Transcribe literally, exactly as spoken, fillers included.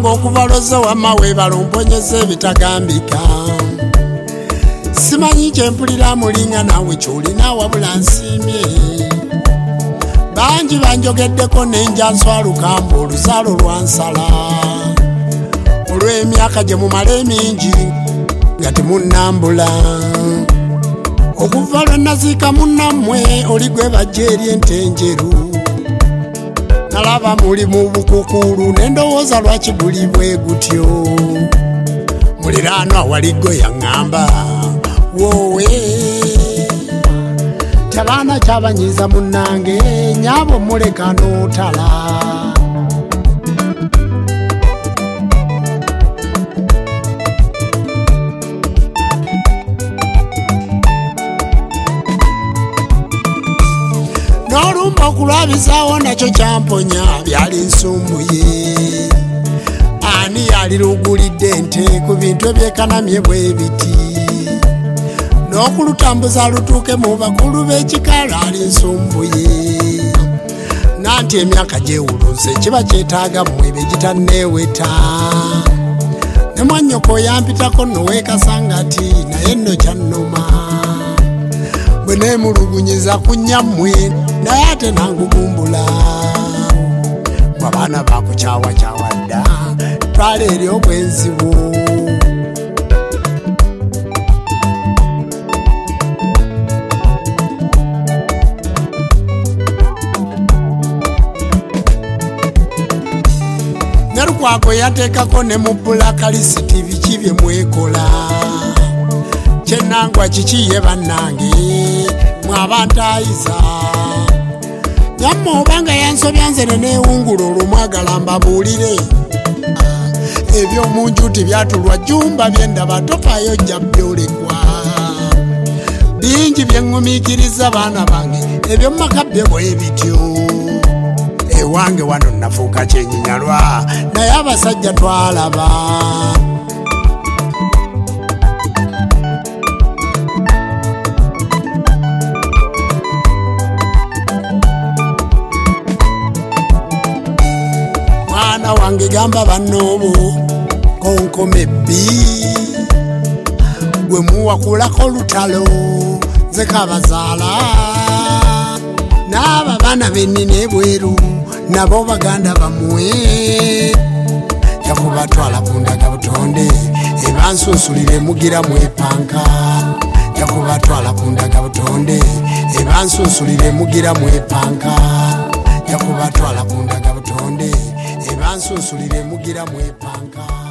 Wange okuvaloza wamma weebala omponyeza ebitagambika. Simanyi kye mpulira mulinga naawe ky'olina wabula nsiimye. Bangi banjogeddeko nenja nswalukambo oluzaalo lwansala. Olw'emyaka gye mumala emingi nga temunnambula. Okuva lwe naziika munnammwe oli gwe bajja eri entenjeru. Nalaba muli mu bukukuulu n'endowooza lwaki guli bwe gutyo. Muliraanwa waliggo yaŋŋamba woowe tabaana kyabanyiiza munnange nyaabo muleka n'otala. N'olumba okulwabizaawo nakyo kyamponya byali nsumbuye. Ani yalirugulidde ente ku bintu ebyekanamye bwe biti. N'okulutambuza lutuuke mu bakulu b'ekikala ali nsumbuye. Nanti emyaka gyewulunse kiba kyetaaga mmwebe gitanneeweta. Ne mwannyoko yampitako noweekasanga ati naye nno kyannuma. Bwe neemulugunyiza ku nnyammwe naye ate nangugumbula. Mwe abaana bakukyawakyawa dda twala eri obwenzibu. Ne Lukwago yateekako ne mu Bulakalisiti biki bye mwekola. Kyennangwa kiki ye bannange mwe abantaayiza. Nyamma obanga yansobya nze ne neewungula olwo mwagala mbabuulire. Ebyomunju tibyatulwa jjumba byendaba tofaayo jja byolekwa. Bingi bye ŋŋumiikiriza baana bange ebyo mumaka bye bwe bityo. Ewange wano nafuuka kyenyinyalwa naye abasajja twalaba. Mwana wange gamba bannoobo konkome bbi. Gwe muwakulako lutalo nze kabazaala. N'abo baana bennina ebweru nabo baganda bammwe. Yakubatwala ku ndaga butonde ebansunsulire mugira mwepanka. Yakubatwala ku ndaga butonde ebansunsulire mugira mwepanka. Yakubatwala ku ndaga butonde ebansunsulire mugira mwepanka.